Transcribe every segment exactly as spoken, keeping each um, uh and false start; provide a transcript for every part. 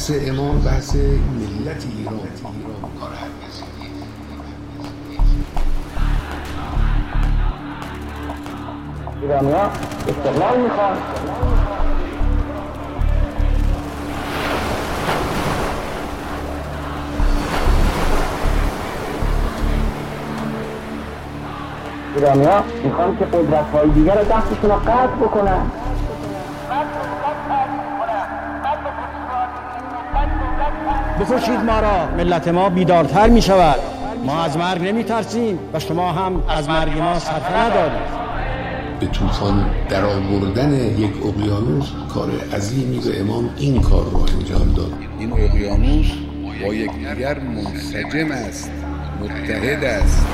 بحث امام بحث ملت ایران کار ایرانی‌ها استقلال میخوان. ایرانی‌ها میخوان که قدرت‌های دیگر رو دستشون رو قطع بکنن. بکشید ما را، ملت ما بیدارتر می شود. ما از مرگ نمی ترسیم و شما هم از مرگ ما صرفه ندارید. به طوفان در آوردن یک اقیانوس کار عظیمی و امام این کار رو انجام داد. این اقیانوس با یکدیگر منسجم است، متحد است.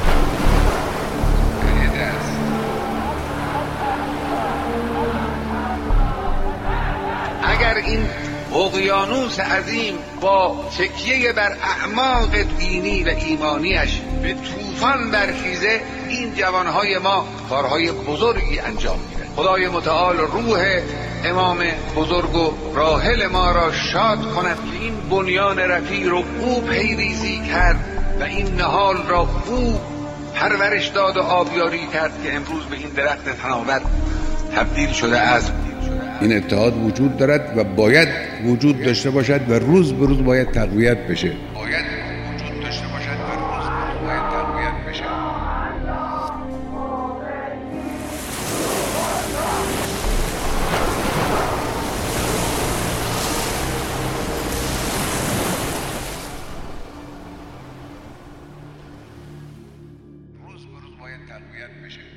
اگر این اقیانوس عظیم با تکیه بر اعماق دینی و ایمانیش به طوفان برخیزه، این جوانهای ما کارهای بزرگی انجام میده. خدای متعال روح امام بزرگ و راحل ما را شاد کند که این بنیان رفیع رو او پیریزی کرد و این نهال را او پرورش داد و آبیاری کرد که امروز به این درخت تناور تبدیل شده است. این اتحاد وجود دارد و باید وجود داشته باشد و روز به روز باید تقویت بشه. باید وجود داشته باشد و روز به روز باید تقویت بشه. روز به روز باید تقویت بشه.